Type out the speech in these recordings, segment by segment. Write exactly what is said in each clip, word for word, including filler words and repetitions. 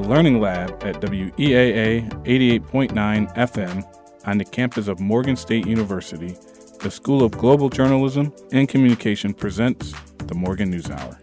Learning Lab at W E A A eighty-eight point nine F M on the campus of Morgan State University. The School of Global Journalism and Communication presents the Morgan News Hour.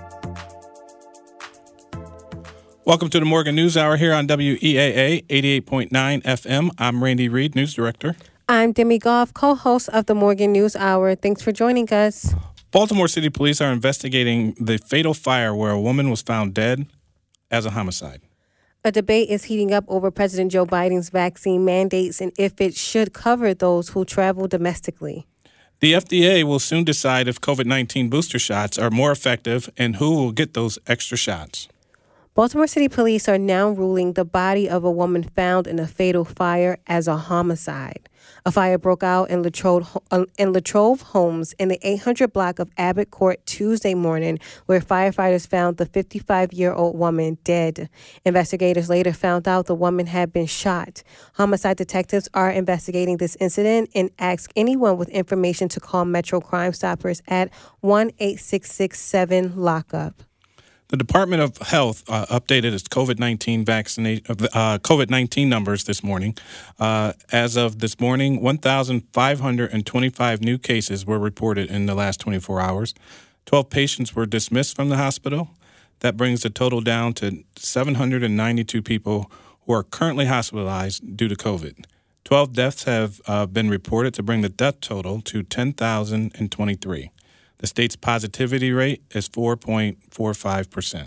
Welcome to the Morgan News Hour here on W E A A eighty-eight point nine F M. I'm Randy Reed, News Director. I'm Demi Goff, co-host of the Morgan News Hour. Thanks for joining us. Baltimore City Police are investigating the fatal fire where a woman was found dead as a homicide. A debate is heating up over President Joe Biden's vaccine mandates and if it should cover those who travel domestically. The F D A will soon decide if COVID nineteen booster shots are more effective and who will get those extra shots. Baltimore City Police are now ruling the body of a woman found in a fatal fire as a homicide. A fire broke out in Latrobe, in Latrobe Homes in the eight hundred block of Abbott Court Tuesday morning, where firefighters found the fifty-five-year-old woman dead. Investigators later found out the woman had been shot. Homicide detectives are investigating this incident and ask anyone with information to call Metro Crime Stoppers at one eight six six seven lockup. The Department of Health uh, updated its COVID nineteen vaccinate uh, COVID nineteen numbers this morning. Uh, as of this morning, one thousand five hundred twenty-five new cases were reported in the last twenty-four hours. twelve patients were dismissed from the hospital. That brings the total down to seven hundred ninety-two people who are currently hospitalized due to COVID. twelve deaths have uh, been reported to bring the death total to ten thousand twenty-three. The state's positivity rate is four point four five percent.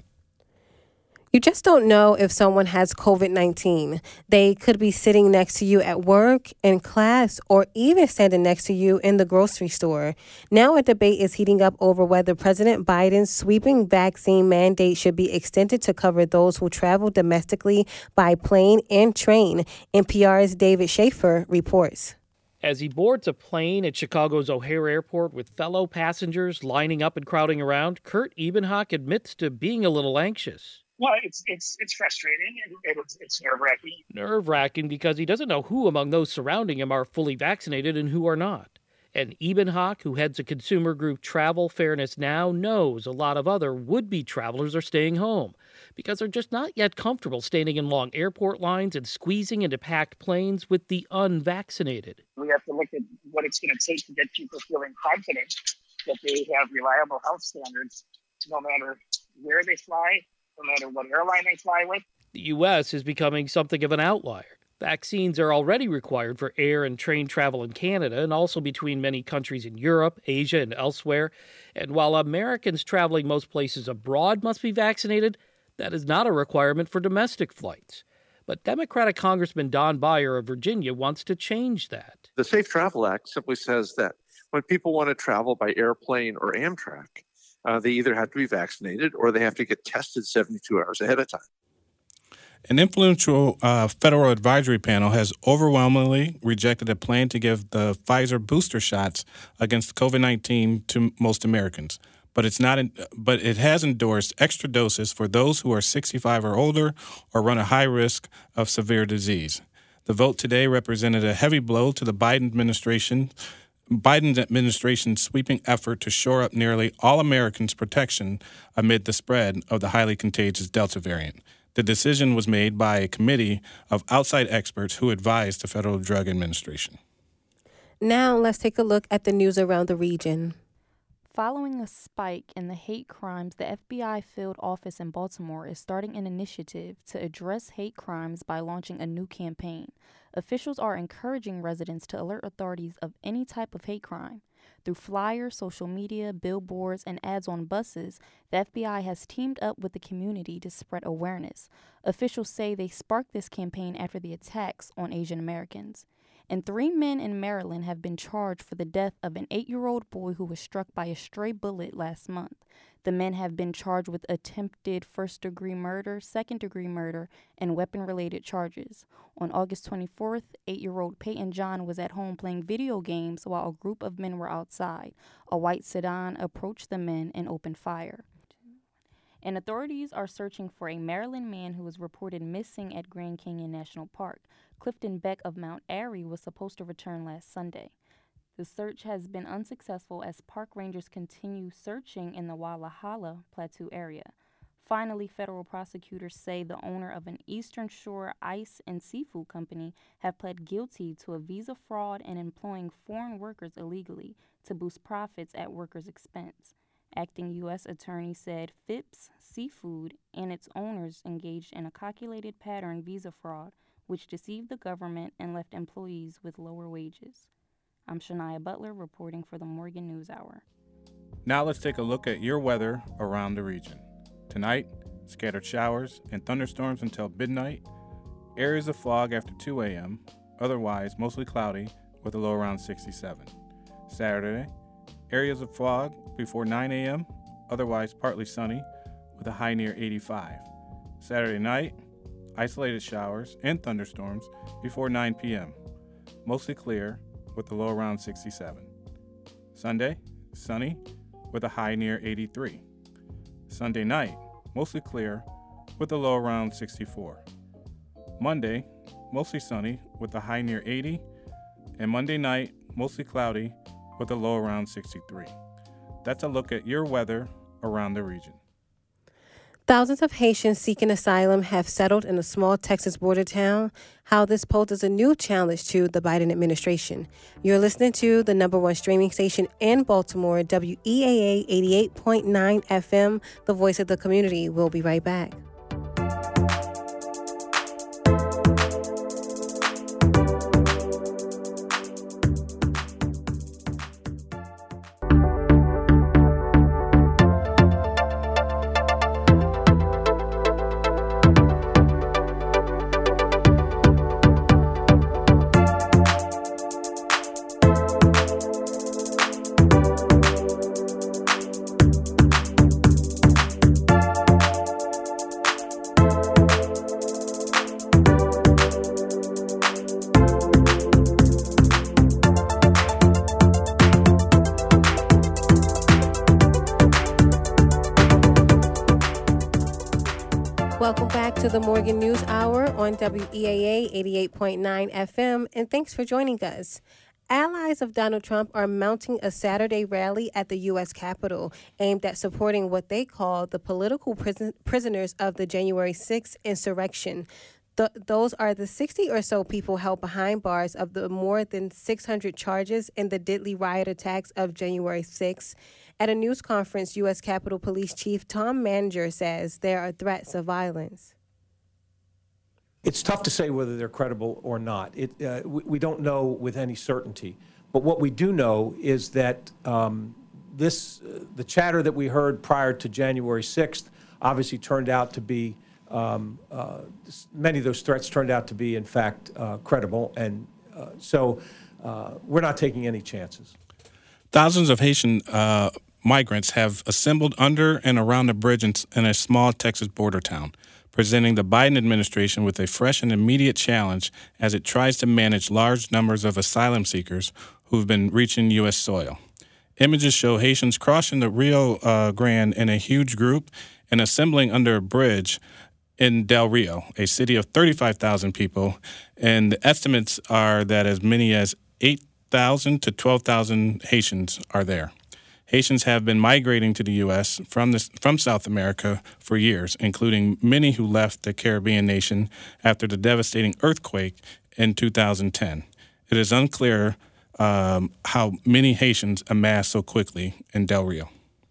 You just don't know if someone has COVID nineteen. They could be sitting next to you at work, in class, or even standing next to you in the grocery store. Now a debate is heating up over whether President Biden's sweeping vaccine mandate should be extended to cover those who travel domestically by plane and train. N P R's David Schaefer reports. As he boards a plane at Chicago's O'Hare Airport with fellow passengers lining up and crowding around, Kurt Ebenhock admits to being a little anxious. Well, it's it's it's frustrating and it's, it's nerve-wracking. Nerve-wracking because he doesn't know who among those surrounding him are fully vaccinated and who are not. And Ebenhock, who heads a consumer group Travel Fairness Now, knows a lot of other would-be travelers are staying home because they're just not yet comfortable standing in long airport lines and squeezing into packed planes with the unvaccinated. We have to look at what it's going to take to get people feeling confident that they have reliable health standards no matter where they fly, no matter what airline they fly with. The U S is becoming something of an outlier. Vaccines are already required for air and train travel in Canada and also between many countries in Europe, Asia, and elsewhere. And while Americans traveling most places abroad must be vaccinated, that is not a requirement for domestic flights. But Democratic Congressman Don Beyer of Virginia wants to change that. The Safe Travel Act simply says that when people want to travel by airplane or Amtrak, uh, they either have to be vaccinated or they have to get tested seventy-two hours ahead of time. An influential uh, federal advisory panel has overwhelmingly rejected a plan to give the Pfizer booster shots against COVID nineteen to most Americans. But it's not. In, but it has endorsed extra doses for those who are sixty-five or older or run a high risk of severe disease. The vote today represented a heavy blow to the Biden administration, Biden's administration's sweeping effort to shore up nearly all Americans' protection amid the spread of the highly contagious Delta variant. The decision was made by a committee of outside experts who advised the Federal Drug Administration. Now let's take a look at the news around the region. Following a spike in the hate crimes, the F B I field office in Baltimore is starting an initiative to address hate crimes by launching a new campaign. Officials are encouraging residents to alert authorities of any type of hate crime. Through flyers, social media, billboards, and ads on buses, the F B I has teamed up with the community to spread awareness. Officials say they sparked this campaign after the attacks on Asian Americans. And three men in Maryland have been charged for the death of an eight-year-old boy who was struck by a stray bullet last month. The men have been charged with attempted first-degree murder, second-degree murder, and weapon-related charges. On August twenty-fourth, eight-year-old Peyton John was at home playing video games while a group of men were outside. A white sedan approached the men and opened fire. And authorities are searching for a Maryland man who was reported missing at Grand Canyon National Park. Clifton Beck of Mount Airy was supposed to return last Sunday. The search has been unsuccessful as park rangers continue searching in the Walhalla Plateau area. Finally, federal prosecutors say the owner of an Eastern Shore ice and seafood company have pled guilty to a visa fraud and employing foreign workers illegally to boost profits at workers' expense. Acting U S attorney said Phipps Seafood and its owners engaged in a calculated pattern visa fraud, which deceived the government and left employees with lower wages. I'm Shania Butler reporting for the Morgan News Hour. Now let's take a look at your weather around the region. Tonight, scattered showers and thunderstorms until midnight. Areas of fog after two a.m., otherwise mostly cloudy with a low around sixty-seven. Saturday, areas of fog before nine a.m., otherwise partly sunny with a high near eighty-five. Saturday night, isolated showers and thunderstorms before nine p.m., mostly clear with a low around sixty-seven. Sunday, sunny with a high near eighty-three. Sunday night, mostly clear with a low around sixty-four. Monday, mostly sunny with a high near eighty, and Monday night, mostly cloudy with a low around sixty-three. That's a look at your weather around the region. Thousands of Haitians seeking asylum have settled in a small Texas border town. How this poses a new challenge to the Biden administration. You're listening to the number one streaming station in Baltimore, W E A A eighty-eight point nine F M, the voice of the community. We'll be right back. Welcome back to the Morgan News Hour on W E A A eighty-eight point nine F M, and thanks for joining us. Allies of Donald Trump are mounting a Saturday rally at the U S Capitol aimed at supporting what they call the political prison- prisoners of the January sixth insurrection. Th- those are the sixty or so people held behind bars of the more than six hundred charges in the deadly riot attacks of January sixth. At a news conference, U S Capitol Police Chief Tom Manger says there are threats of violence. It's tough to say whether they're credible or not. It, uh, we, we don't know with any certainty. But what we do know is that um, this, uh, the chatter that we heard prior to January sixth obviously turned out to be, um, uh, many of those threats turned out to be, in fact, uh, credible. And uh, so uh, we're not taking any chances. Thousands of Haitian uh, migrants have assembled under and around the bridge in, in a small Texas border town, presenting the Biden administration with a fresh and immediate challenge as it tries to manage large numbers of asylum seekers who've been reaching U S soil. Images show Haitians crossing the Rio uh, Grande in a huge group and assembling under a bridge in Del Rio, a city of thirty-five thousand people, and the estimates are that as many as eight thousand to twelve thousand Haitians are there. Haitians have been migrating to the U S from this, from South America for years, including many who left the Caribbean nation after the devastating earthquake in two thousand ten. It is unclear um, how many Haitians amassed so quickly in Del Rio.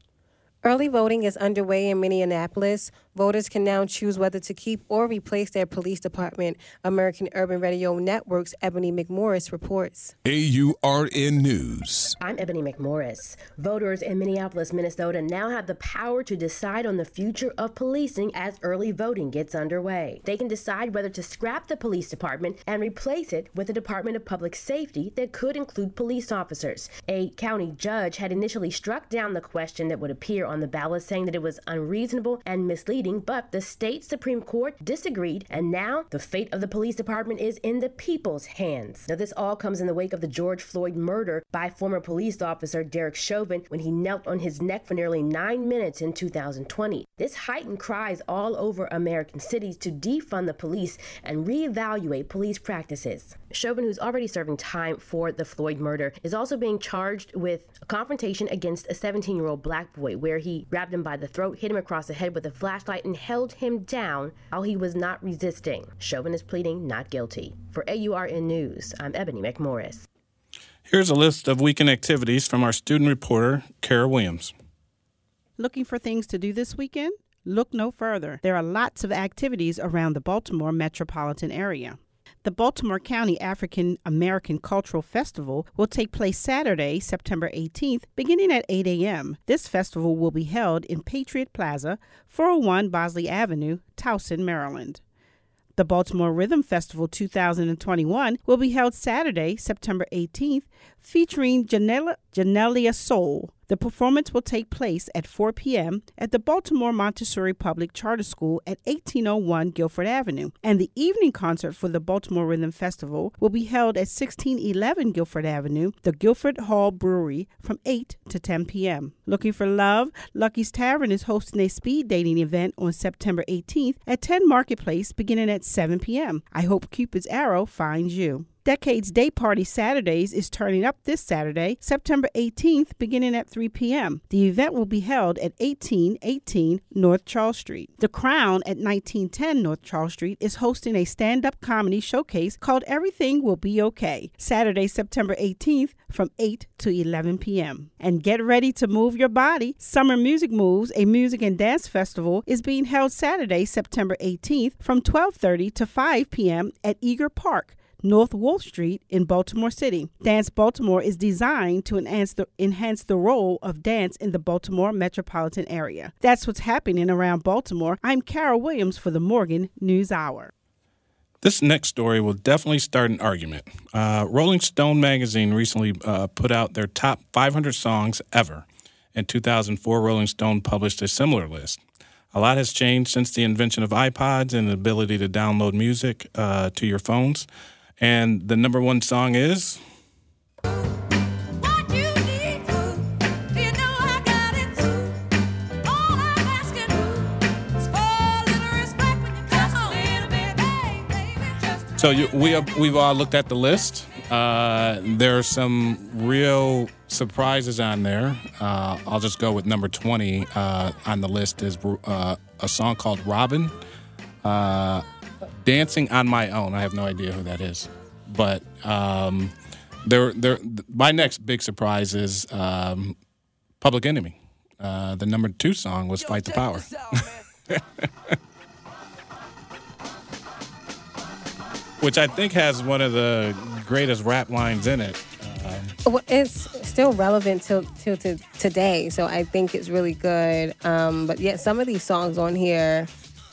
Early voting is underway in Minneapolis. Voters can now choose whether to keep or replace their police department. American Urban Radio Network's Ebony McMorris reports. A U R N News. I'm Ebony McMorris. Voters in Minneapolis, Minnesota now have the power to decide on the future of policing as early voting gets underway. They can decide whether to scrap the police department and replace it with a Department of Public Safety that could include police officers. A county judge had initially struck down the question that would appear on the ballot, saying that it was unreasonable and misleading. But the state Supreme Court disagreed, and now the fate of the police department is in the people's hands. Now, this all comes in the wake of the George Floyd murder by former police officer Derek Chauvin when he knelt on his neck for nearly nine minutes in two thousand twenty. This heightened cries all over American cities to defund the police and reevaluate police practices. Chauvin, who's already serving time for the Floyd murder, is also being charged with a confrontation against a seventeen-year-old black boy where he grabbed him by the throat, hit him across the head with a flashlight, fight and held him down while he was not resisting. Chauvin is pleading not guilty. For A U R N News, I'm Ebony McMorris. Here's a list of weekend activities from our student reporter, Kara Williams. Looking for things to do this weekend? Look no further. There are lots of activities around the Baltimore metropolitan area. The Baltimore County African American Cultural Festival will take place Saturday, September eighteenth, beginning at eight a.m. This festival will be held in Patriot Plaza, four oh one Bosley Avenue, Towson, Maryland. The Baltimore Rhythm Festival two thousand twenty-one will be held Saturday, September eighteenth, featuring Janella, Janelia Soul. The performance will take place at four p.m. at the Baltimore Montessori Public Charter School at eighteen oh one Guilford Avenue, and the evening concert for the Baltimore Rhythm Festival will be held at sixteen eleven Guilford Avenue, the Guilford Hall Brewery, from eight to ten p.m. Looking for love? Lucky's Tavern is hosting a speed dating event on September eighteenth at ten Marketplace beginning at seven p.m. I hope Cupid's arrow finds you. Decade's Day Party Saturdays is turning up this Saturday, September eighteenth, beginning at three p.m. The event will be held at eighteen eighteen North Charles Street. The Crown at nineteen ten North Charles Street is hosting a stand-up comedy showcase called Everything Will Be Okay, Saturday, September eighteenth from eight to eleven p.m. And get ready to move your body. Summer Music Moves, a music and dance festival, is being held Saturday, September eighteenth from twelve thirty to five p.m. at Eager Park, North Wolf Street in Baltimore City. Dance Baltimore is designed to enhance the, enhance the role of dance in the Baltimore metropolitan area. That's what's happening around Baltimore. I'm Kara Williams for the Morgan News Hour. This next story will definitely start an argument. Uh, Rolling Stone magazine recently uh, put out their top five hundred songs ever. In two thousand four, Rolling Stone published a similar list. A lot has changed since the invention of iPods and the ability to download music uh, to your phones. And the number one song is... So you, we have, we've all looked at the list. Uh, there are some real surprises on there. Uh, I'll just go with number twenty uh, on the list is uh, a song called Robin. Uh, Dancing on My Own. I have no idea who that is. But um, there, there, my next big surprise is um, Public Enemy. Uh, the number two song was Yo, Fight the Power. Out, which I think has one of the greatest rap lines in it. Um, well, it's still relevant till till to today, so I think it's really good. Um, but yet, some of these songs on here,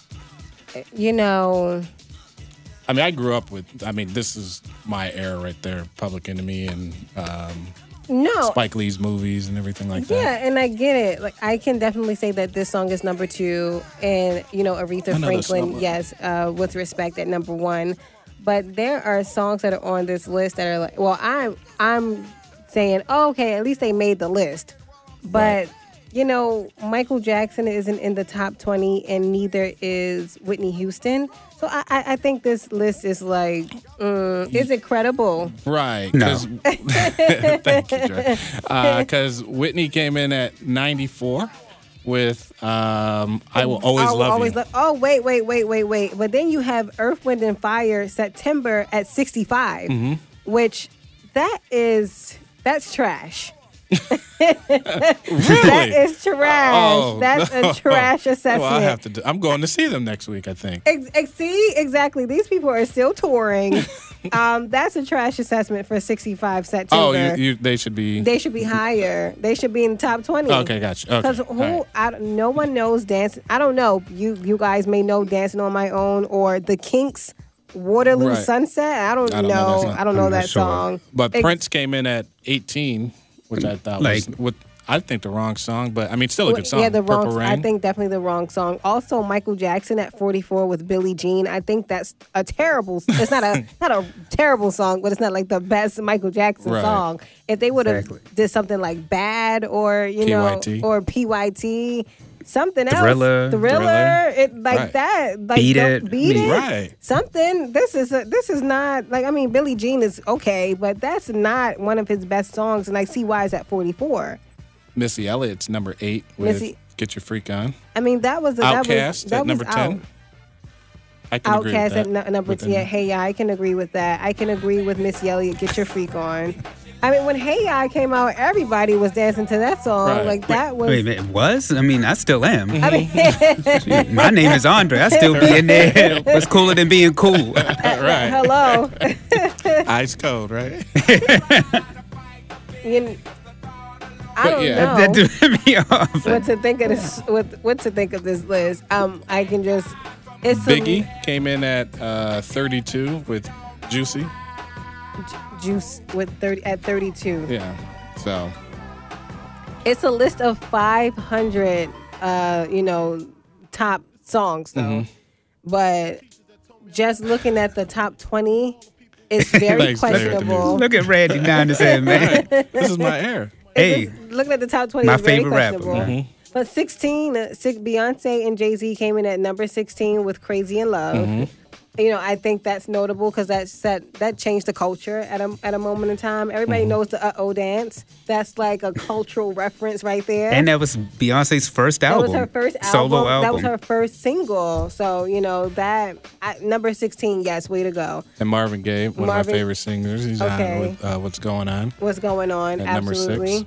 you know. I mean, I grew up with. I mean, this is my era right there. Public Enemy and um, no Spike Lee's movies and everything like yeah, that. Yeah, and I get it. Like, I can definitely say that this song is number two, and you know, Aretha Franklin, yes, uh, with respect at number one. But there are songs that are on this list that are like, well, I'm I'm saying, oh, okay, at least they made the list. But, right. you know, Michael Jackson isn't in the top twenty, and neither is Whitney Houston. So I, I think this list is like, mm, is it credible? Right. No. Thank you, Joy. Because uh, Whitney came in at ninety-four. With um, I Will Always will Love always You. Lo- oh, wait, wait, wait, wait, wait. But then you have Earth, Wind, and Fire, September at sixty-five, mm-hmm. which that is, that's trash. Really? That is trash. Oh, That's no. a trash assessment. Well, I have to do, I'm going to see them next week, I think. Ex- ex- see, exactly. These people are still touring. um, that's a trash assessment for sixty-five September. Oh, you, you, they should be. They should be higher. They should be in the top twenty. Okay, gotcha. Because okay. who? Right. I, no one knows dance. I don't know. You you guys may know Dancing on My Own or the Kinks. Waterloo right. Sunset. I don't, I don't know. know I don't know I'm that sure. song. But Ex- Prince came in at eighteen. Which I thought like, was, what, I think the wrong song, but I mean, still a good song. Yeah, the wrong. Purple Rain. I think definitely the wrong song. Also, Michael Jackson at forty-four with Billie Jean. I think that's a terrible. It's not a not a terrible song, but it's not like the best Michael Jackson right. song. If they would have exactly. did something like Bad or you P Y T. know or P Y T. Something else, Thriller, thriller, Thriller. it like right. that, like beat don't- it, beat it, right? Something. This is a, this is not like I mean, Billie Jean is okay, but that's not one of his best songs, and I see why it's at forty-four. Missy Elliott's number eight with Missy, Get Your Freak On. I mean, that was a, that Outkast was, that at number was ten. Out. I can agree with Outkast that. at n- number Within- ten. Hey, yeah, I can agree with that. I can agree with Miss Elliott. Get Your Freak On. I mean, when Hey Ya came out, everybody was dancing to that song. Right. Like that was. Wait a minute, was? I mean, I still am. I mean, My name is Andre. I still be in there. What's cooler than being cool? Right. hello. Ice cold, right? You kn- I don't yeah. know That, that threw me off. what to think of this. What, what to think of this list? Um, I can just. It's a- Biggie came in at uh, thirty-two with Juicy. Juice with thirty at thirty-two. Yeah. So It's a list of five hundred, uh, you know, top songs though. Mhm. But just looking at the top twenty, it's very Thanks, Larry, with the questionable. Look at Randy down his head, man. this is my air. Hey, It's- looking at the top twenty, my is very favorite rapper. questionable. Mhm. But sixteen, uh, six, Beyonce and Jay-Z came in at number sixteen with Crazy in Love. Mm-hmm. You know, I think that's notable because that's that that changed the culture at a at a moment in time. Everybody Mm-hmm. knows the Uh Oh dance. That's like a cultural reference right there. and that was Beyonce's first that album. was her first Solo album. album. That was her first single. So you know that I, number sixteen. Yes, way to go. And Marvin Gaye, one Marvin- of my favorite singers. He's Okay. on with uh, What's Going On. What's going on? At number six. Absolutely.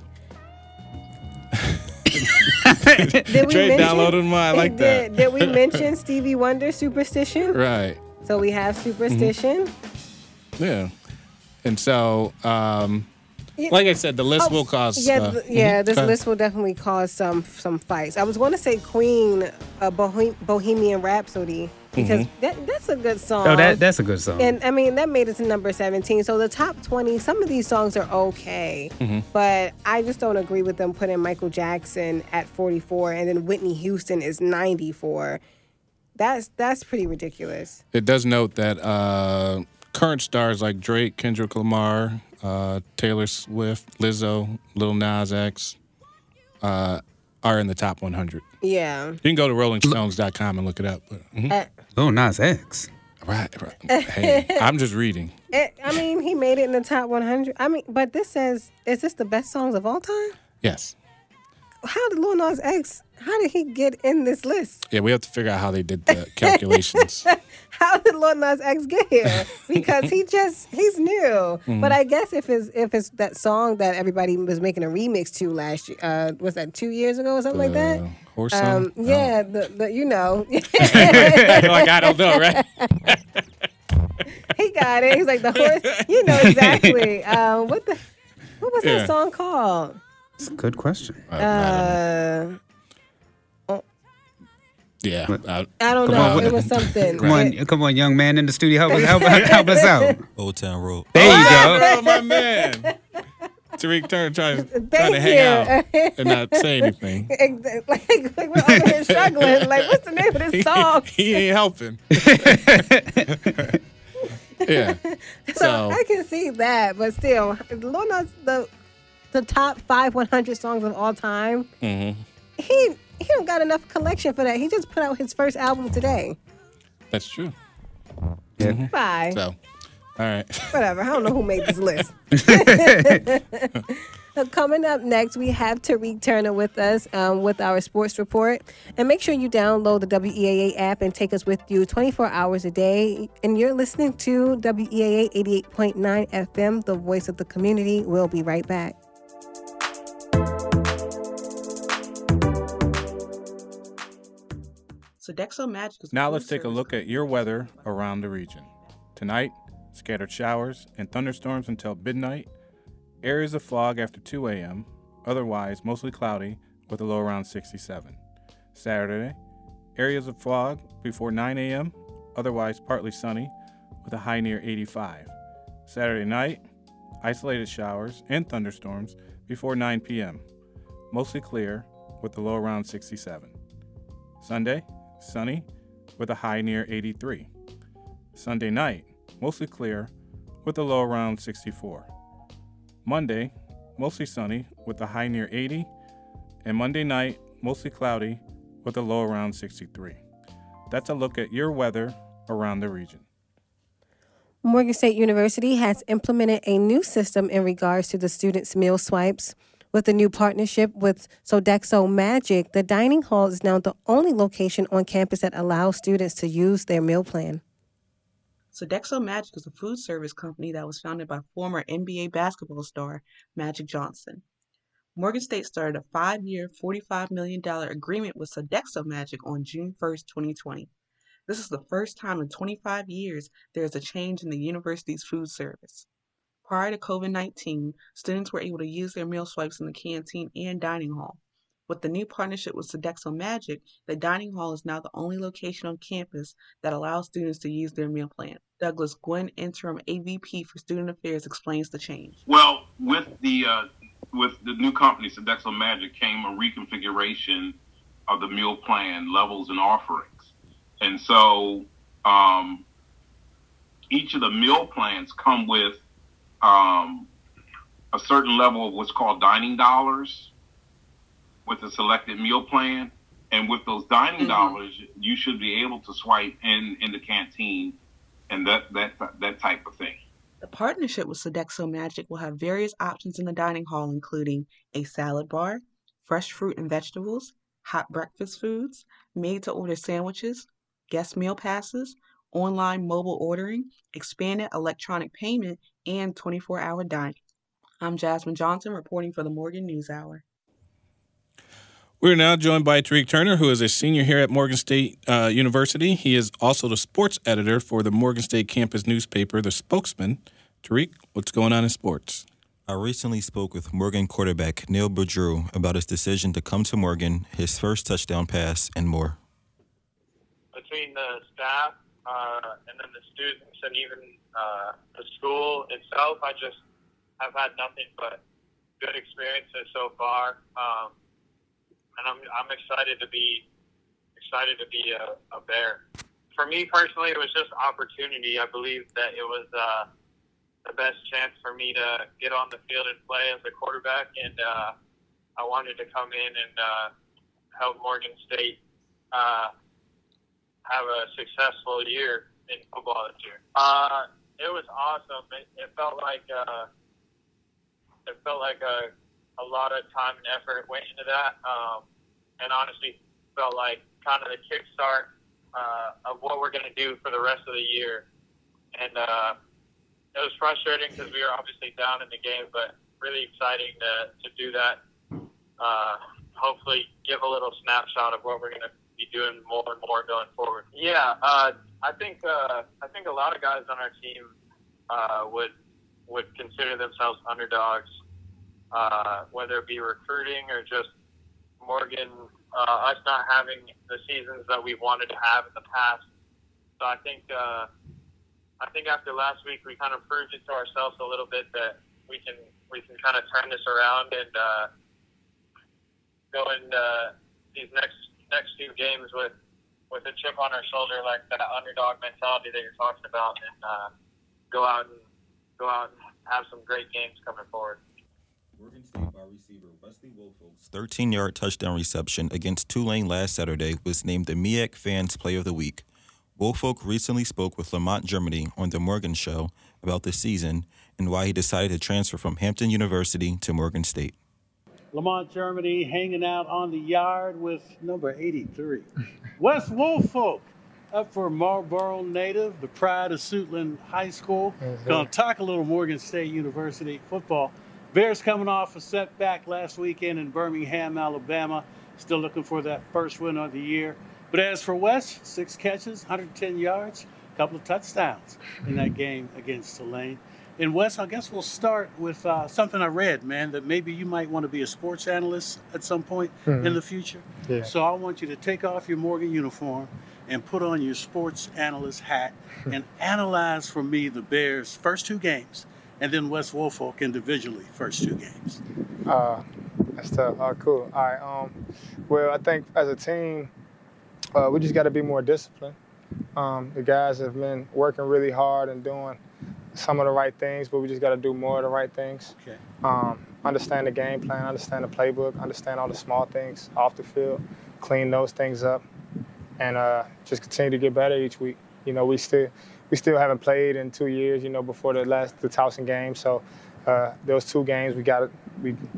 Did we Trey mention- downloaded mine. I like did, that. Did we mention Stevie Wonder Superstition? Right. So we have Superstition. Yeah. And so, um, Yeah. like I said, the list Oh, will cause. Yeah, uh, th- yeah. mhm. This Go ahead. list will definitely cause some some fights. I was going to say Queen, uh, Bohem- Bohemian Rhapsody, because Mm-hmm. that that's a good song. Oh, that that's a good song. And I mean that made it to number seventeen. So the top twenty, some of these songs are okay, Mm-hmm. but I just don't agree with them putting Michael Jackson at forty-four and then Whitney Houston is ninety-four. That's that's pretty ridiculous. It does note that uh, current stars like Drake, Kendrick Lamar, uh, Taylor Swift, Lizzo, Lil Nas X uh, are in the top one hundred. Yeah. You can go to rolling stones dot com and look it up. But, mhm. Uh, Lil Nas X. Right, right. Hey, I'm just reading. it, I mean, he made it in the top one hundred. I mean, but this says, is this the best songs of all time? Yes. How did Lil Nas X, how did he get in this list? Yeah, we have to figure out how they did the calculations. How did Lil Nas X get here? Because he just, he's new. Mm-hmm. But I guess if it's, if it's that song that everybody was making a remix to last year, uh, was that two years ago or something like that? Uh, horse Um, song? yeah, the, the, you know. like, I don't know, right? He got it. He's like the horse. You know exactly. Um, what the, what was Yeah. that song called? It's a good question. I, I don't know. Uh, Yeah. I, I don't Come know. on, what- it was something. Come on, come on, young man in the studio, help us, help, help us out. Old Town Road. There you go. oh, my man. Tariq Turner trying, trying to Thank hang out you. and not say anything. Like, like we're over here struggling. Like, what's the name of this song? he ain't helping. yeah. So, So, I can see that, but still, Lil Nas, the the top five one hundred songs of all time. mhm. He he don't got enough collection for that. He just put out his first album today. that's true. Bye. So, all right. Whatever. I don't know who made this list. So coming up next, we have Tariq Turner with us um, with our sports report. And make sure you download the W E A A app and take us with you twenty-four hours a day. And you're listening to W E A A eighty-eight point nine F M, the voice of the community. We'll be right back. Sodexo Magic is Now let's take a look at your weather around the region. Tonight, scattered showers and thunderstorms until midnight. Areas of fog after two a.m. Otherwise, mostly cloudy with a low around sixty-seven. Saturday, areas of fog before nine a.m. Otherwise, partly sunny with a high near eighty-five. Saturday night, isolated showers and thunderstorms before nine p.m. Mostly clear with a low around sixty-seven. Sunday, sunny with a high near eighty-three. Sunday night, mostly clear with a low around sixty-four. Monday, mostly sunny with a high near eighty. And Monday night, mostly cloudy with a low around sixty-three. That's a look at your weather around the region. Morgan State University has implemented a new system in regards to the students' meal swipes. With the new partnership with Sodexo Magic, the dining hall is now the only location on campus that allows students to use their meal plan. Sodexo Magic is a food service company that was founded by former N B A basketball star Magic Johnson. Morgan State started a five-year, forty-five million dollars agreement with Sodexo Magic on June first, twenty twenty. This is the first time in twenty-five years there is a change in the university's food service. Prior to COVID nineteen, students were able to use their meal swipes in the canteen and dining hall. With the new partnership with Sodexo Magic, the dining hall is now the only location on campus that allows students to use their meal plan. Douglas Gwynn, interim A V P for Student Affairs, explains the change. Well, with the uh, with the new company, Sodexo Magic, came a reconfiguration of the meal plan levels and offerings. And so um, each of the meal plans come with um, a certain level of what's called dining dollars with a selected meal plan. And with those dining mm-hmm. dollars, you should be able to swipe in, in the canteen and that, that, that type of thing. The partnership with Sodexo Magic will have various options in the dining hall, including a salad bar, fresh fruit and vegetables, hot breakfast foods, made-to-order sandwiches, guest meal passes, online mobile ordering, expanded electronic payment, and twenty-four hour dining. I'm Jasmine Johnson reporting for the Morgan NewsHour. We're now joined by Tariq Turner, who is a senior here at Morgan State uh, University. He is also the sports editor for the Morgan State campus newspaper, The Spokesman. Tariq, what's going on in sports? I recently spoke with Morgan quarterback Neil Boudreau about his decision to come to Morgan, his first touchdown pass, and more. Between the staff uh, and then the students and even uh, the school itself, I just have had nothing but good experiences so far. Um, And I'm I'm excited to be excited to be a, a Bear. For me personally, it was just opportunity. I believe that it was uh, the best chance for me to get on the field and play as a quarterback, and uh, I wanted to come in and uh, help Morgan State uh, have a successful year in football this year. Uh, it was awesome. It, it felt like uh, it felt like a a lot of time and effort went into that, um, and honestly felt like kind of the kickstart uh, of what we're going to do for the rest of the year. And uh, it was frustrating because we were obviously down in the game, but really exciting to, to do that. Uh, hopefully give a little snapshot of what we're going to be doing more and more going forward. Yeah, uh, I think uh, I think a lot of guys on our team uh, would would consider themselves underdogs. Uh, whether it be recruiting or just Morgan, uh, us not having the seasons that we wanted to have in the past. So I think uh, I think after last week, we kind of proved it to ourselves a little bit that we can we can kind of turn this around and uh, go in uh, these next next few games with with a chip on our shoulder, like that underdog mentality that you're talking about, and uh, go out and go out and have some great games coming forward. Morgan State wide receiver Wesley Woolfolk's thirteen-yard touchdown reception against Tulane last Saturday was named the M E A C Fans Play of the Week. Woolfolk recently spoke with Lamont Germany on The Morgan Show about the season and why he decided to transfer from Hampton University to Morgan State. Lamont Germany hanging out on the yard with number eighty-three. Wes Woolfolk, up for Marlboro native, the pride of Suitland High School. Mm-hmm. Going to talk a little Morgan State University football. Bears coming off a setback last weekend in Birmingham, Alabama. Still looking for that first win of the year. But as for Wes, six catches, one hundred ten yards, a couple of touchdowns in that game against Tulane. And Wes, I guess we'll start with uh, something I read, man, that maybe you might want to be a sports analyst at some point mm-hmm. in the future. Yeah. So I want you to take off your Morgan uniform and put on your sports analyst hat and analyze for me the Bears' first two games. And then Wes Woolfolk individually, first two games. Uh, that's tough. Oh, cool. All right. Um, well, I think as a team, uh, we just got to be more disciplined. Um, the guys have been working really hard and doing some of the right things, but we just got to do more of the right things. Okay. Um, understand the game plan, understand the playbook, understand all the small things off the field, clean those things up, and uh, just continue to get better each week. You know, we still. We still haven't played in two years, you know, before the last the Towson game. So uh, those two games, we got we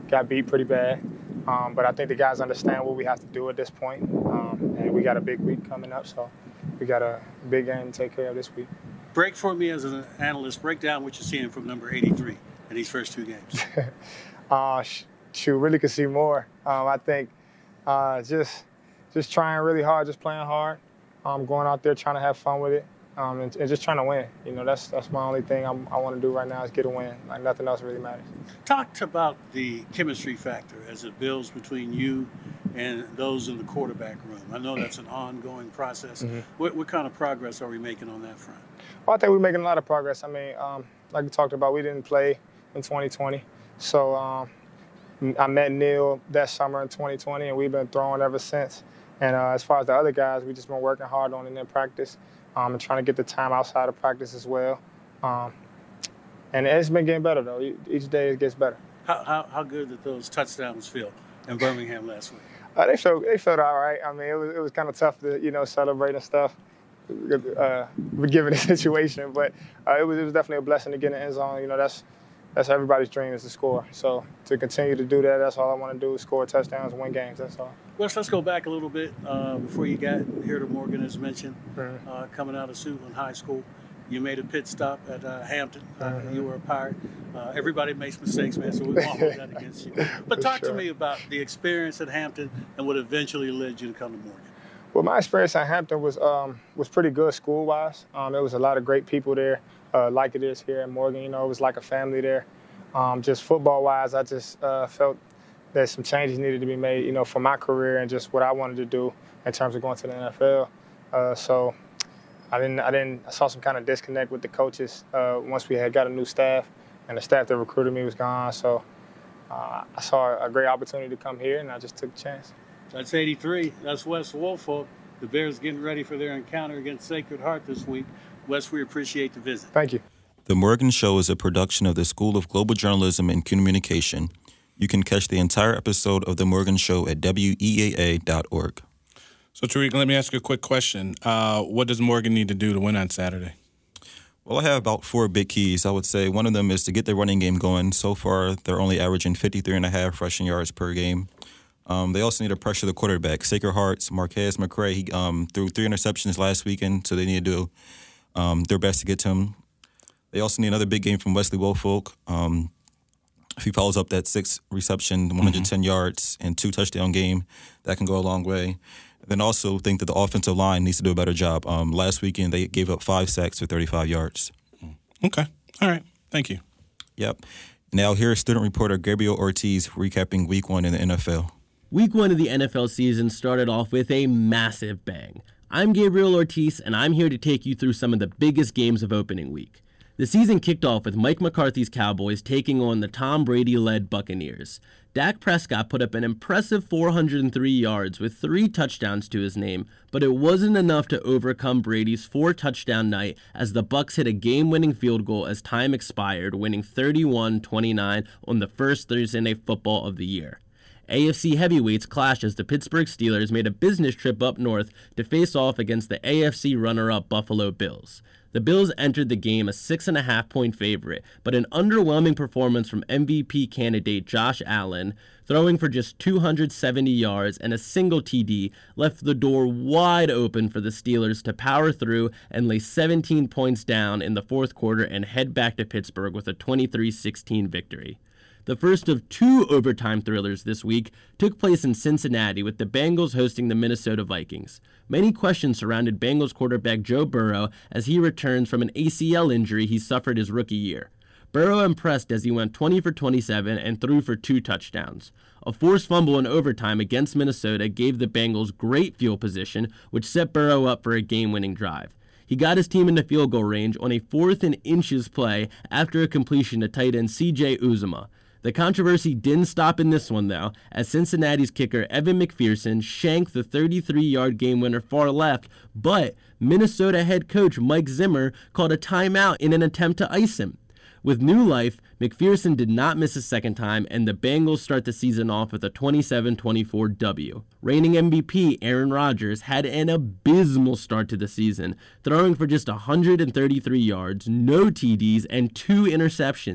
got beat pretty bad. Um, but I think the guys understand what we have to do at this point. Um, and we got a big week coming up, so we got a big game to take care of this week. Break for me as an analyst. Break down what you're seeing from number eighty-three in these first two games. uh, shoot, really could see more. Um, I think uh, just just trying really hard, just playing hard, um, going out there trying to have fun with it, um, and, and just trying to win. You know, that's that's my only thing I'm, I want to do right now is get a win. Like nothing else really matters. Talked about the chemistry factor as it builds between you and those in the quarterback room. I know that's an ongoing process. Mm-hmm. What, what kind of progress are we making on that front? Well, I think we're making a lot of progress. I mean, um, like we talked about, we didn't play in twenty twenty. So um, I met Neil that summer in twenty twenty, and we've been throwing ever since. And uh, as far as the other guys, we've just been working hard on it in practice um, and trying to get the time outside of practice as well. Um, and it's been getting better, though. Each day it gets better. How, how, how good did those touchdowns feel in Birmingham last week? Uh, they felt they felt all right. I mean, it was it was kind of tough to you know celebrate and stuff, uh, given the situation. But uh, it was it was definitely a blessing to get in the end zone. You know, that's that's everybody's dream is to score. So to continue to do that, that's all I want to do is score touchdowns, win games. That's all. Wes, let's go back a little bit uh, before you got here to Morgan, as mentioned, mm-hmm. uh, coming out of Suitland High School. You made a pit stop at uh, Hampton. Uh, mm-hmm. You were a Pirate. Uh, everybody makes mistakes, man, so we won't hold that against you. But talk sure. to me about the experience at Hampton and what eventually led you to come to Morgan. Well, my experience at Hampton was um, was pretty good school-wise. Um, there was a lot of great people there, uh, like it is here at Morgan. You know, it was like a family there. Um, just football-wise, I just uh, felt that some changes needed to be made, you know, for my career and just what I wanted to do in terms of going to the N F L. Uh, so. I didn't. I didn't. I saw some kind of disconnect with the coaches uh, once we had got a new staff, and the staff that recruited me was gone. So uh, I saw a great opportunity to come here, and I just took a chance. That's eighty-three. That's Wes Woolfolk. The Bears getting ready for their encounter against Sacred Heart this week. Wes, we appreciate the visit. Thank you. The Morgan Show is a production of the School of Global Journalism and Communication. You can catch the entire episode of The Morgan Show at W E A A dot org. So, Tariq, let me ask you a quick question. Uh, what does Morgan need to do to win on Saturday? Well, I have about four big keys. I would say one of them is to get their running game going. So far, they're only averaging fifty-three and a half rushing yards per game. Um, they also need to pressure the quarterback. Sacred Heart's Marquez McCray, he um, threw three interceptions last weekend, so they need to do um, their best to get to him. They also need another big game from Wesley Woolfolk. Um, if he follows up that six reception, one hundred ten mm-hmm. yards, and two touchdown game, that can go a long way. Then also think that the offensive line needs to do a better job. Um, last weekend, they gave up five sacks for thirty-five yards. Okay. All right. Thank you. Yep. Now here's student reporter Gabriel Ortiz recapping week one in the N F L. Week one of the N F L season started off with a massive bang. I'm Gabriel Ortiz, and I'm here to take you through some of the biggest games of opening week. The season kicked off with Mike McCarthy's Cowboys taking on the Tom Brady-led Buccaneers. Dak Prescott put up an impressive four hundred three yards with three touchdowns to his name, but it wasn't enough to overcome Brady's four-touchdown night as the Bucs hit a game-winning field goal as time expired, winning thirty-one twenty-nine on the first Thursday Night Football of the year. A F C heavyweights clashed as the Pittsburgh Steelers made a business trip up north to face off against the A F C runner-up Buffalo Bills. The Bills entered the game a six and a half point favorite, but an underwhelming performance from M V P candidate Josh Allen, throwing for just two hundred seventy yards and a single T D, left the door wide open for the Steelers to power through and lay seventeen points down in the fourth quarter and head back to Pittsburgh with a twenty-three sixteen victory. The first of two overtime thrillers this week took place in Cincinnati with the Bengals hosting the Minnesota Vikings. Many questions surrounded Bengals quarterback Joe Burrow as he returns from an A C L injury he suffered his rookie year. Burrow impressed as he went twenty for twenty-seven and threw for two touchdowns. A forced fumble in overtime against Minnesota gave the Bengals great field position, which set Burrow up for a game-winning drive. He got his team into field goal range on a fourth and inches play after a completion to tight end C J Uzomah. The controversy didn't stop in this one, though, as Cincinnati's kicker Evan McPherson shanked the thirty-three-yard game winner far left, but Minnesota head coach Mike Zimmer called a timeout in an attempt to ice him. With new life, McPherson did not miss a second time, and the Bengals start the season off with a twenty-seven twenty-four W. Reigning M V P Aaron Rodgers had an abysmal start to the season, throwing for just one hundred thirty-three yards, no T Ds, and two interceptions.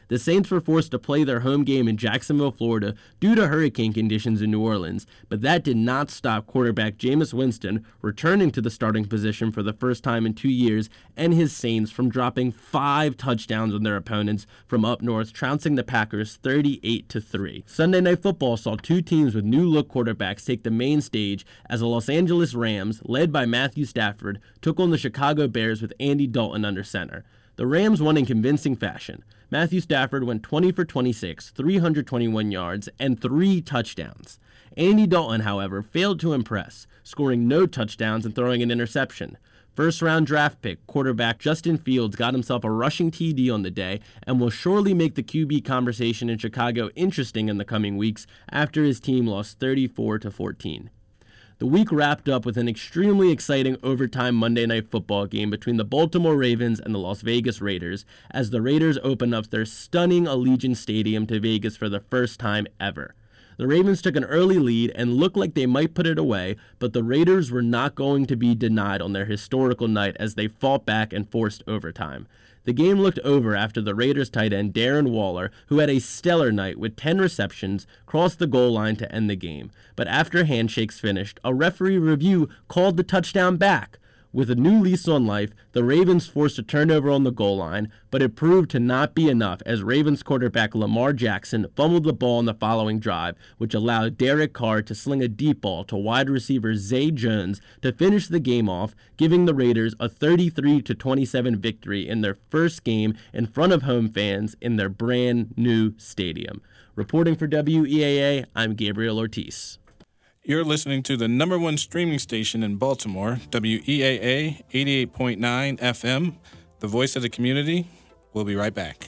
The Saints were forced to play their home game in Jacksonville, Florida, due to hurricane conditions in New Orleans, but that did not stop quarterback Jameis Winston returning to the starting position for the first time in two years and his Saints from dropping five touchdowns on their opponents from up north, trouncing the Packers thirty-eight to three. Sunday Night Football saw two teams with new-look quarterbacks take the main stage as the Los Angeles Rams, led by Matthew Stafford, took on the Chicago Bears with Andy Dalton under center. The Rams won in convincing fashion. Matthew Stafford went twenty for twenty-six, three hundred twenty-one yards, and three touchdowns. Andy Dalton, however, failed to impress, scoring no touchdowns and throwing an interception. First-round draft pick quarterback Justin Fields got himself a rushing T D on the day and will surely make the Q B conversation in Chicago interesting in the coming weeks after his team lost thirty-four to fourteen. The week wrapped up with an extremely exciting overtime Monday Night Football game between the Baltimore Ravens and the Las Vegas Raiders as the Raiders opened up their stunning Allegiant Stadium to Vegas for the first time ever. The Ravens took an early lead and looked like they might put it away, but the Raiders were not going to be denied on their historical night as they fought back and forced overtime. The game looked over after the Raiders tight end Darren Waller, who had a stellar night with ten receptions, crossed the goal line to end the game. But after handshakes finished, a referee review called the touchdown back. With a new lease on life, the Ravens forced a turnover on the goal line, but it proved to not be enough as Ravens quarterback Lamar Jackson fumbled the ball on the following drive, which allowed Derek Carr to sling a deep ball to wide receiver Zay Jones to finish the game off, giving the Raiders a thirty-three to twenty-seven victory in their first game in front of home fans in their brand new stadium. Reporting for W E A A, I'm Gabriel Ortiz. You're listening to the number one streaming station in Baltimore, W E A A eighty-eight point nine F M, the voice of the community. We'll be right back.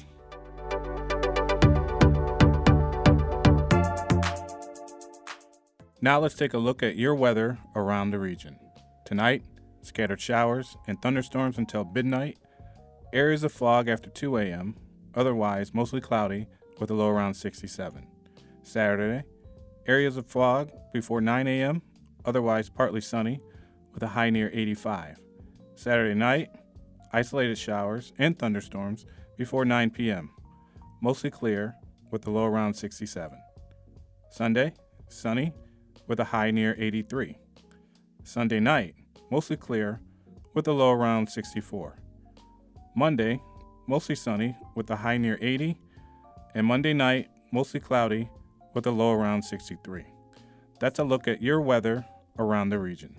Now let's take a look at your weather around the region. Tonight, scattered showers and thunderstorms until midnight, areas of fog after two a.m., otherwise mostly cloudy with a low around sixty-seven. Saturday, areas of fog before nine a.m., otherwise partly sunny, with a high near eighty-five. Saturday night, isolated showers and thunderstorms before nine p.m., mostly clear, with a low around sixty-seven. Sunday, sunny, with a high near eighty-three. Sunday night, mostly clear, with a low around sixty-four. Monday, mostly sunny, with a high near eighty, and Monday night, mostly cloudy, with a low around sixty-three. That's a look at your weather around the region.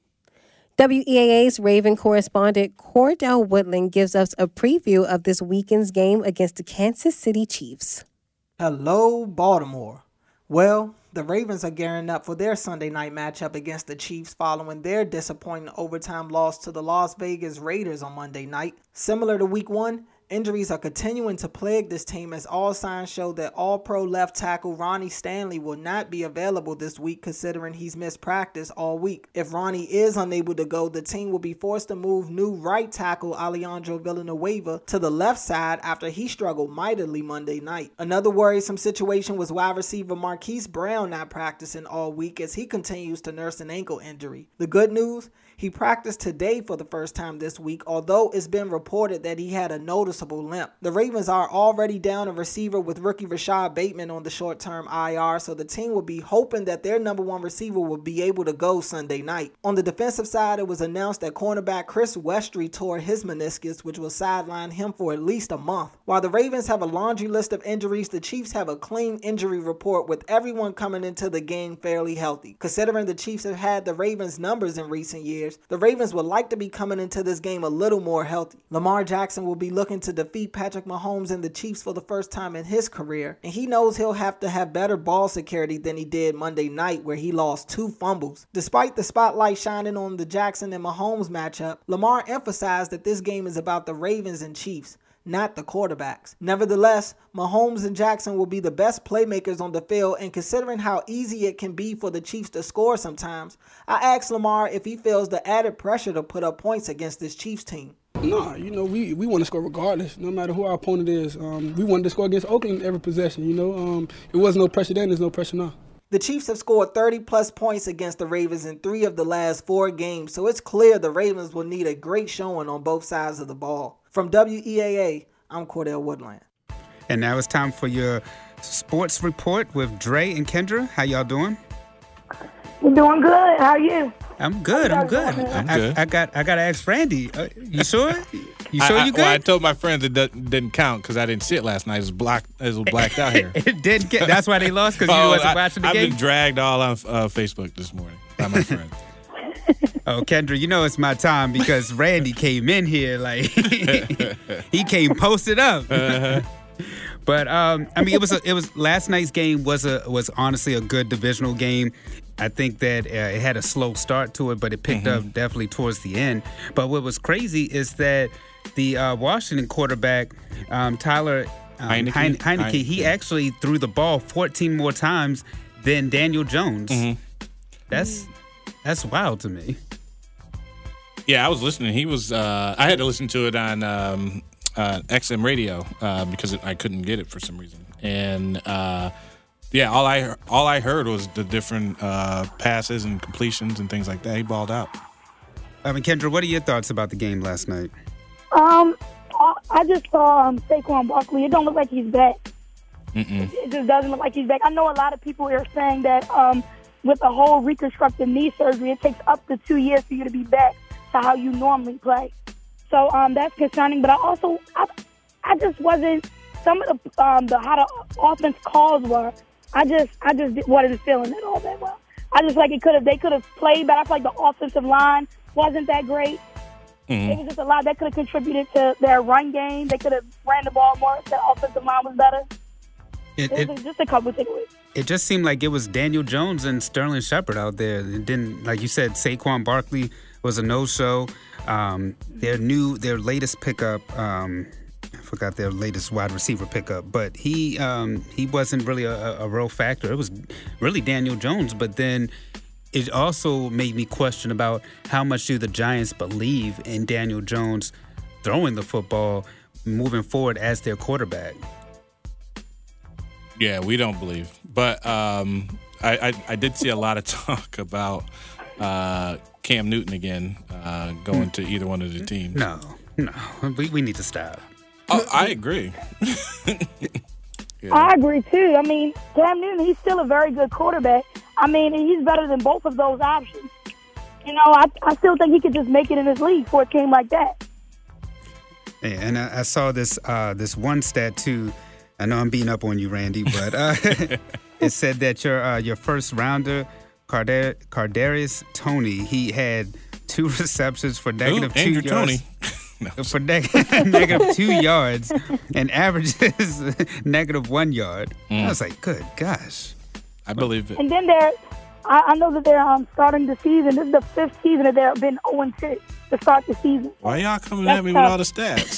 W E A A's Raven correspondent Cordell Woodland gives us a preview of this weekend's game against the Kansas City Chiefs. Hello, Baltimore. Well, the Ravens are gearing up for their Sunday night matchup against the Chiefs following their disappointing overtime loss to the Las Vegas Raiders on Monday night. Similar to week one, injuries are continuing to plague this team as all signs show that all-pro left tackle Ronnie Stanley will not be available this week considering he's missed practice all week. If Ronnie is unable to go, the team will be forced to move new right tackle Alejandro Villanueva to the left side after he struggled mightily Monday night. Another worrisome situation was wide receiver Marquise Brown not practicing all week as he continues to nurse an ankle injury. The good news? He practiced today for the first time this week, although it's been reported that he had a noticeable limp. The Ravens are already down a receiver with rookie Rashad Bateman on the short-term I R, so the team will be hoping that their number one receiver will be able to go Sunday night. On the defensive side, it was announced that cornerback Chris Westry tore his meniscus, which will sideline him for at least a month. While the Ravens have a laundry list of injuries, the Chiefs have a clean injury report with everyone coming into the game fairly healthy. Considering the Chiefs have had the Ravens' numbers in recent years, the Ravens would like to be coming into this game a little more healthy. Lamar Jackson will be looking to defeat Patrick Mahomes and the Chiefs for the first time in his career, and he knows he'll have to have better ball security than he did Monday night where he lost two fumbles. Despite the spotlight shining on the Jackson and Mahomes matchup, Lamar emphasized that this game is about the Ravens and Chiefs, not the quarterbacks. Nevertheless, Mahomes and Jackson will be the best playmakers on the field, and considering how easy it can be for the Chiefs to score sometimes, I asked Lamar if he feels the added pressure to put up points against this Chiefs team. Nah, you know, we, we want to score regardless, no matter who our opponent is. Um, we wanted to score against Oakland every possession, you know. Um, it was no pressure then, there's no pressure now. The Chiefs have scored thirty plus points against the Ravens in three of the last four games, so it's clear the Ravens will need a great showing on both sides of the ball. From W E A A, I'm Cordell Woodland. And now it's time for your sports report with Dre and Kendra. How y'all doing? We're doing good. How are you? I'm good. I'm good. I'm I, good. I, I got. I got to ask Randy. Uh, you sure? You sure I, I, you good? Well, I told my friends it doesn't- didn't count because I didn't see it last night. It was blocked. It was blacked out here. It didn't get. That's why they lost because you Oh, wasn't I, watching the I've game. been dragged all on uh, Facebook this morning by my friend. Oh, Kendra, you know it's my time because Randy came in here like he came posted up. Uh-huh. But um, I mean, it was a, it was last night's game was a was honestly a good divisional game. I think that uh, it had a slow start to it, but it picked Mm-hmm. up definitely towards the end. But what was crazy is that the uh, Washington quarterback um, Tyler um, Heineke? Heine- Heineke, Heineke. he actually threw the ball fourteen more times than Daniel Jones. Mm-hmm. That's that's wild to me. Yeah, I was listening. He was. Uh, I had to listen to it on um, uh, X M radio uh, because it, I couldn't get it for some reason. And uh, yeah, all I all I heard was the different uh, passes and completions and things like that. He balled out. I mean, Kendra, what are your thoughts about the game last night? Um, I- I just saw um, Saquon Barkley. It don't look like he's back. Mm-mm. It just doesn't look like he's back. I know a lot of people are saying that um, with the whole reconstructive knee surgery, it takes up to two years for you to be back to how you normally play. So um, that's concerning. But I also, I, I just wasn't. Some of the um, the how the offense calls were. I just, I just wasn't feeling it all that well. I just like it could have. They could have played better. I feel like the offensive line wasn't that great. Mm-hmm. It was just a lot that could have contributed to their run game. They could have ran the ball more. The offensive line was better. It, It it, was just a couple of takeaways. it just seemed like it was Daniel Jones and Sterling Shepard out there. It didn't, like you said, Saquon Barkley was a no-show. Um, their new, their latest pickup, um, I forgot their latest wide receiver pickup, but he um, he wasn't really a, a real factor. It was really Daniel Jones, but then it also made me question about how much do the Giants believe in Daniel Jones throwing the football moving forward as their quarterback. Yeah, we don't believe. But um, I, I, I did see a lot of talk about uh, Cam Newton again uh, going to either one of the teams. No, no, we, we need to stop. Oh, I agree. I agree too. I mean, Cam Newton, he's still a very good quarterback. I mean, he's better than both of those options. You know, I, I still think he could just make it in this league for a team like that. Yeah, and I, I saw this uh, this one stat too. I know I'm beating up on you, Randy, but uh, it said that your uh, your first rounder, Carder- Kadarius Toney, he had two receptions for negative Ooh, two Andrew yards. Toney. For neg- negative two yards and averages negative one yard. Mm. I was like, good gosh. I believe it. And then they're, I, I know that they're um, starting the season. This is the fifth season that they've been oh and two to start the season. Why y'all coming That's at me tough. with all the stats?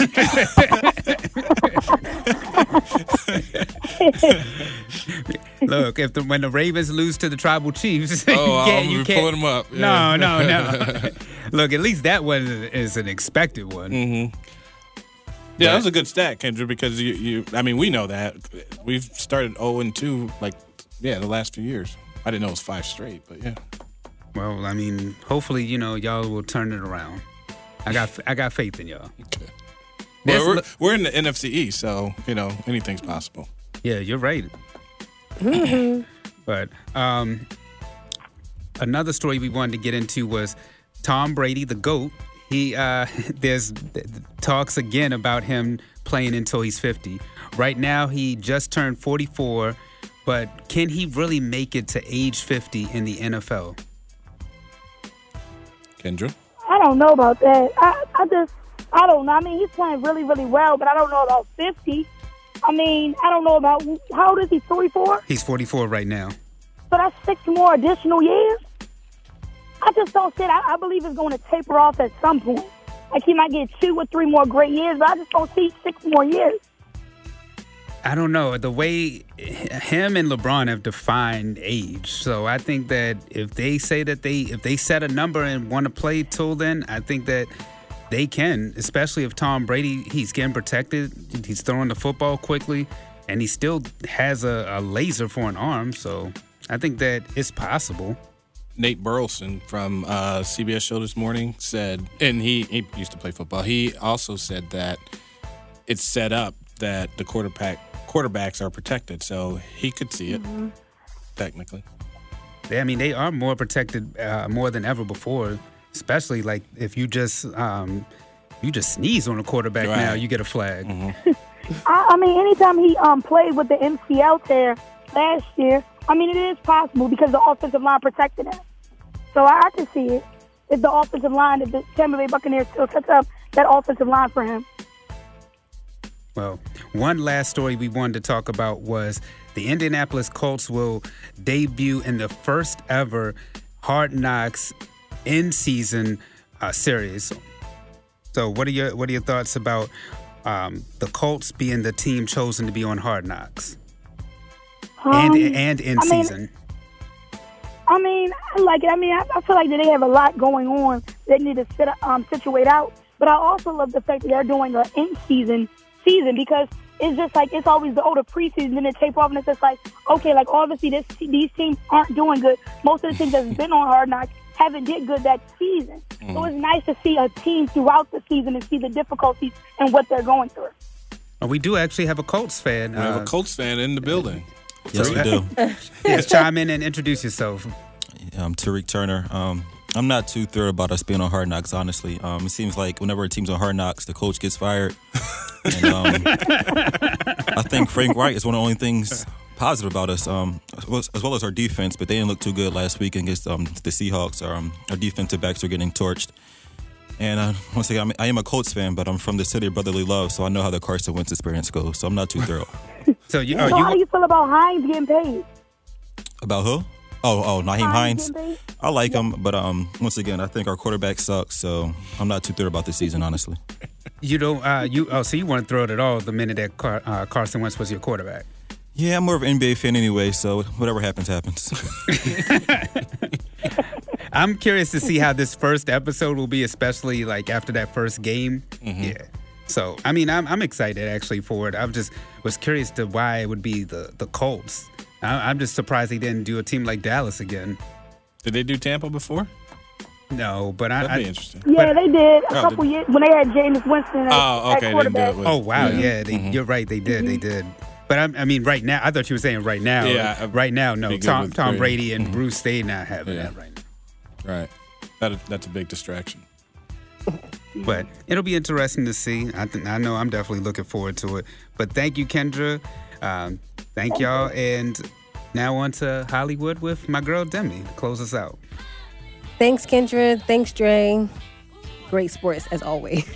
Look, if the, when the Ravens lose to the Tribal Chiefs, Oh, you I'm can't, you gonna be can't- pulling them up. No, Yeah. no, no. Look, at least that one is an expected one. Mm-hmm. Yeah, that was a good stat, Kendra, because you, you I mean, we know that. We've started oh and two, like, yeah, the last few years. I didn't know it was five straight, but yeah. Well, I mean, hopefully, you know, y'all will turn it around. I got, I got faith in y'all. Okay. There's Well, we're, lo- we're in the N F C East, so, you know, anything's possible. Yeah, you're right. But um, another story we wanted to get into was Tom Brady, the GOAT. He uh, there's talks again about him playing until he's fifty. Right now, he just turned forty-four, but can he really make it to age fifty in the N F L? Kendra? I don't know about that. I, I just, I don't know. I mean, he's playing really, really well, but I don't know about fifty. I mean, I don't know about, how old is he, forty-four? He's forty-four right now. So that's six more additional years? I just don't see it. I, I believe it's going to taper off at some point. Like, he might get two or three more great years, but I just don't see six more years. I don't know. The way him and LeBron have defined age. So I think that if they say that they, if they set a number and want to play till then, I think that they can, especially if Tom Brady, he's getting protected. He's throwing the football quickly, and he still has a, a laser for an arm. So I think that it's possible. Nate Burleson from uh, C B S Show This Morning said, and he, he used to play football, he also said that it's set up that the quarterback quarterbacks are protected, so he could see it, Mhm. technically. I mean, they are more protected uh, more than ever before, especially like if you just um, you just sneeze on a quarterback Right. now, you get a flag. I, I mean, anytime he um played with the M C L tear last year, I mean, it is possible because the offensive line protected him. So I, I can see it. If the offensive line, if the Tampa Bay Buccaneers still sets up that offensive line for him. Well, one last story we wanted to talk about was the Indianapolis Colts will debut in the first ever Hard Knocks in-season uh, series. So, what are your what are your thoughts about um, the Colts being the team chosen to be on Hard Knocks Um, and and in I mean, season? I mean, I like it. I mean, I, I feel like that they have a lot going on. They need to sit, um, situate out. But I also love the fact that they're doing an in-season season because it's just like it's always the older preseason, then it tape off, and it's just like, okay, like obviously this, these teams aren't doing good. Most of the teams that's been on Hard Knocks haven't did good that season. Mm. So it's nice to see a team throughout the season and see the difficulties and what they're going through. Oh, we do actually have a Colts fan. We have a Colts fan in the building. Yes, we do. Yes, chime in and introduce yourself. I'm Tariq Turner. Um, I'm not too thrilled about us being on Hard Knocks, honestly. Um, it seems like whenever a team's on Hard Knocks, the coach gets fired. And um, I think Frank Wright is one of the only things positive about us, um, as, well as, as well as our defense, but they didn't look too good last week against um, the Seahawks. Our, um, our defensive backs were getting torched. And uh, once again, I'm, I am a Colts fan, but I'm from the city of brotherly love, so I know how the Carson Wentz experience goes, so I'm not too thrilled. So, you, so how do you feel about Hines getting paid? About who? Oh, oh, Naheem Hines Hines. getting paid? I like him, but um, once again, I think our quarterback sucks, so I'm not too thrilled about this season, honestly. You don't. Uh, you oh, so you weren't thrilled at all the minute that Car- uh, Carson Wentz was your quarterback. Yeah, I'm more of an N B A fan anyway, so whatever happens, happens. I'm curious to see how this first episode will be, especially like after that first game. Mm-hmm. Yeah. So I mean, I'm I'm excited actually for it. I just was curious to why it would be the the Colts. I, I'm just surprised they didn't do a team like Dallas again. Did they do Tampa before? No, but I. That'd be I, interesting. Yeah, they did a Oh, couple did- years when they had Jameis Winston at, Oh, at okay, they quarterback. did it with- Oh wow, Yeah. yeah, they, Mhm. you're right. They did, Mm-hmm. they did. But I, I mean, right now, I thought you were saying right now. Yeah, uh, right now, no. be good Tom, with Tom Brady. Brady and Mhm. Bruce, they not having Yeah. that right now. Right. That, that's a big distraction. But it'll be interesting to see. I th- I know I'm definitely looking forward to it. But thank you, Kendra. Um, thank y'all. And now on to Hollywood with my girl Demi to close us out. Thanks, Kendra. Thanks, Dre. Great sports, as always.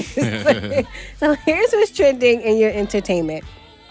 So here's what's trending in your entertainment.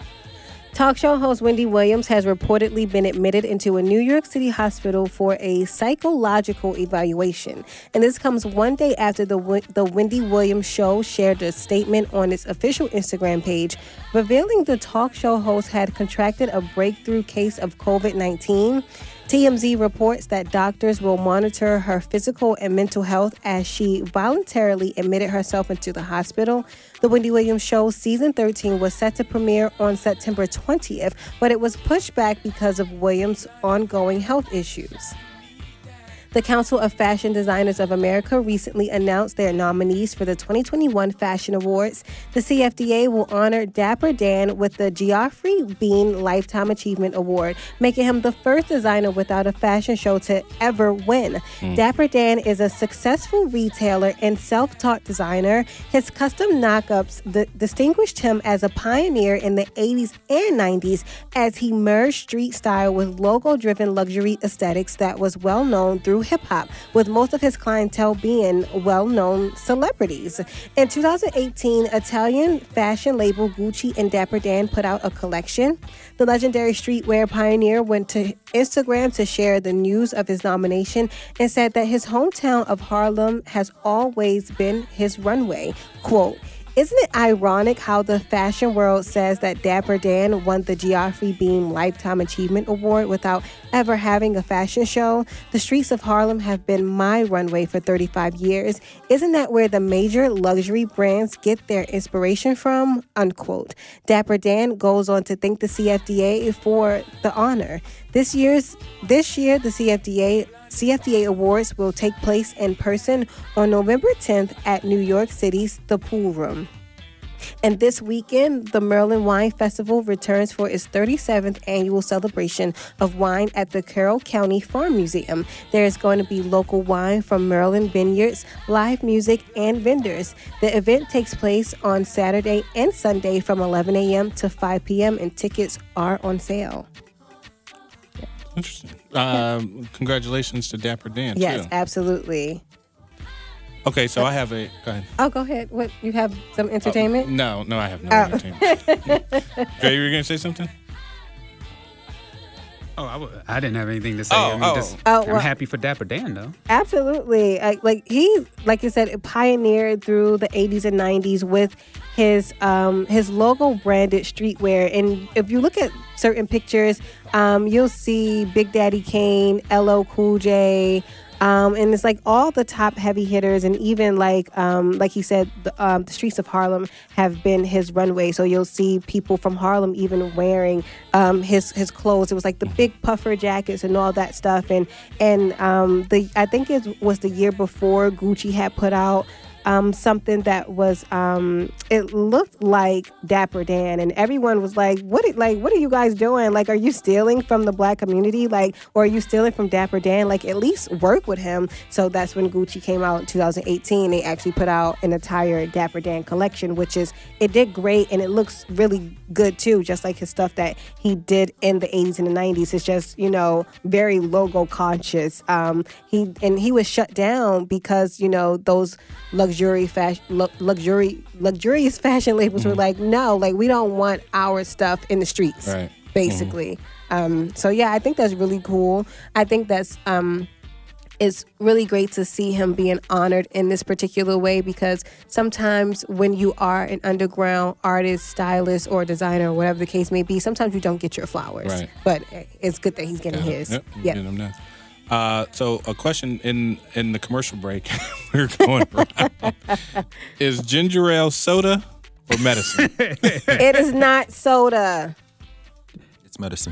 Talk show host Wendy Williams has reportedly been admitted into a New York City hospital for a psychological evaluation. And this comes one day after the, the Wendy Williams show shared a statement on its official Instagram page revealing the talk show host had contracted a breakthrough case of covid nineteen. T M Z reports that doctors will monitor her physical and mental health as she voluntarily admitted herself into the hospital. The Wendy Williams Show season thirteen was set to premiere on September twentieth, but it was pushed back because of Williams' ongoing health issues. The Council of Fashion Designers of America recently announced their nominees for the twenty twenty-one Fashion Awards. The C F D A will honor Dapper Dan with the Geoffrey Bean Lifetime Achievement Award, making him the first designer without a fashion show to ever win. Mm. Dapper Dan is a successful retailer and self-taught designer. His custom knockups d- distinguished him as a pioneer in the eighties and nineties as he merged street style with logo-driven luxury aesthetics that was well known through hip-hop, with most of his clientele being well-known celebrities. In two thousand eighteen, Italian fashion label Gucci and Dapper Dan put out a collection. The legendary streetwear pioneer went to Instagram to share the news of his nomination and said that his hometown of Harlem has always been his runway. Quote, "Isn't it ironic how the fashion world says that Dapper Dan won the Geoffrey Bean Lifetime Achievement Award without ever having a fashion show? The streets of Harlem have been my runway for thirty-five years. Isn't that where the major luxury brands get their inspiration from?" Unquote. Dapper Dan goes on to thank the C F D A for the honor. This year's this year, the C F D A C F D A Awards will take place in person on November tenth at New York City's The Pool Room. And this weekend, the Maryland Wine Festival returns for its thirty-seventh annual celebration of wine at the Carroll County Farm Museum. There is going to be local wine from Maryland vineyards, live music, and vendors. The event takes place on Saturday and Sunday from eleven a.m. to five p.m. and tickets are on sale. Interesting. Um, congratulations to Dapper Dan, Yes, too. absolutely. Okay, so I have a... Go ahead. Oh, go ahead. What, you have some entertainment? Uh, no, no, I have no Oh. entertainment. Dre, you were going to say something? Oh, I, w- I didn't have anything to say. Oh, I mean, oh. just, Oh, I'm well- happy for Dapper Dan, though. Absolutely. Like, like he, like you said, pioneered through the eighties and nineties with his um, his logo branded streetwear. And if you look at certain pictures, um, you'll see Big Daddy Kane, L L Cool J, um, and it's like all the top heavy hitters, and even like um, like he said, the, um, the streets of Harlem have been his runway. So you'll see people from Harlem even wearing um, his his clothes. It was like the big puffer jackets and all that stuff. And and um, the I think it was the year before Gucci had put out um, something that was um, it looked like Dapper Dan, and everyone was like, "What? Like, what are you guys doing? Like, are you stealing from the black community? Like, or are you stealing from Dapper Dan? Like, at least work with him." So that's when Gucci came out in two thousand eighteen. They actually put out an entire Dapper Dan collection, which is it did great and it looks really good too, just like his stuff that he did in the eighties and the nineties. It's just, you know, very logo conscious. Um, he and he was shut down because, you know, those luxury fashion, luxury, luxurious fashion labels mm-hmm. were like, no, like we don't want our stuff in the streets, right. basically. Mm-hmm. Um, so yeah, I think that's really cool. I think that's um, it's really great to see him being honored in this particular way, because sometimes when you are an underground artist, stylist, or designer, or whatever the case may be, sometimes you don't get your flowers. Right. But it's good that he's getting yeah. his. Yep. Yeah. Getting them now. Uh, so a question in, in the commercial break we're going around. Is ginger ale soda or medicine? It is not soda. It's medicine.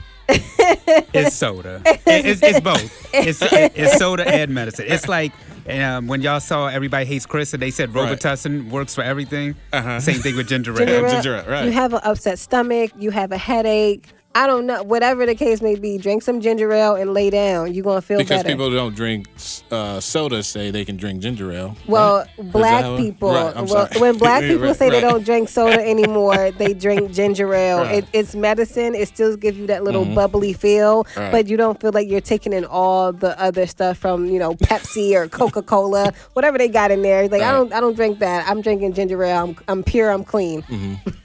It's soda. It- It's, it's both. It's, it's soda and medicine. It's like um, when y'all saw Everybody Hates Chris and they said Right. Robitussin works for everything. Uh-huh. Same thing with ginger ale. Ginger ale, ginger ale, right. You have an upset stomach. You have a headache. I don't know. Whatever the case may be, drink some ginger ale and lay down. You're going to feel Because better. people who don't drink uh, soda say they can drink ginger ale. Well, right? Is black that how- people, Right, I'm well, sorry. when black people Right, say they right. don't drink soda anymore, they drink ginger ale. Right. It, it's medicine. It still gives you that little Mhm. bubbly feel, Right. but you don't feel like you're taking in all the other stuff from, you know, Pepsi or Coca-Cola, whatever they got in there. It's like, I Right. don't I don't drink that. I'm drinking ginger ale. I'm, I'm pure. I'm clean. Mhm.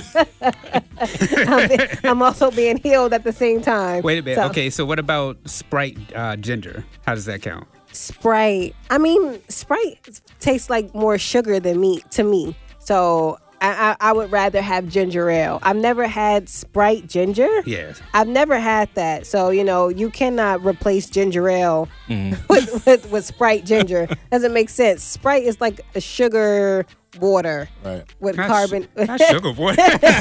I'm, I'm also being healed at the same time. Wait a minute. So- Okay, so what about Sprite uh, ginger? How does that count? Sprite. I mean, Sprite tastes like more sugar than me to me. So I, I, I would rather have ginger ale. I've never had Sprite ginger. Yes. I've never had that. So, you know, you cannot replace ginger ale Mhm. with, with, with Sprite ginger. Doesn't make sense. Sprite is like a sugar water Right. with Not carbon. su- not sugar water.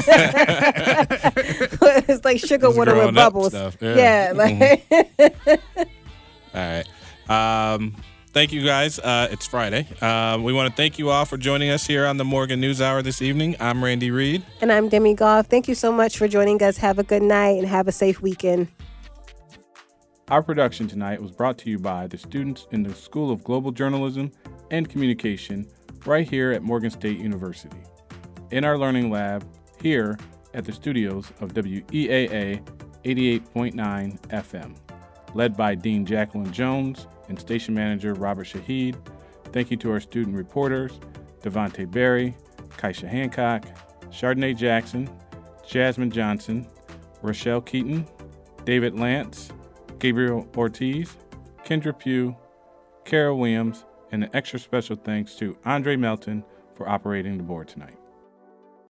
It's like sugar It's water with growing up bubbles. stuff. Yeah. Yeah. like All right. Um, thank you, guys. Uh, it's Friday. Uh, we want to thank you all for joining us here on the Morgan News Hour this evening. I'm Randy Reed. And I'm Demi Goff. Thank you so much for joining us. Have a good night and have a safe weekend. Our production tonight was brought to you by the students in the School of Global Journalism and Communication right here at Morgan State University. In our learning lab, here at the studios of W E A A eighty-eight point nine F M. Led by Dean Jacqueline Jones and station manager Robert Shahid. Thank you to our student reporters, Devontae Berry, Kaisha Hancock, Chardonnay Jackson, Jasmine Johnson, Rochelle Keaton, David Lance, Gabriel Ortiz, Kendra Pugh, Kara Williams, and an extra special thanks to Andre Melton for operating the board tonight.